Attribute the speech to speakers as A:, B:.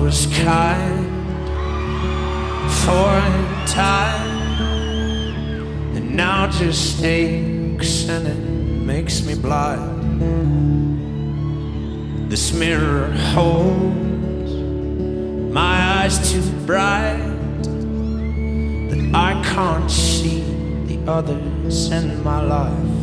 A: was kind for a time, and now just aches and it makes me blind. This mirror holds my eyes too bright, that I can't see the others in my life.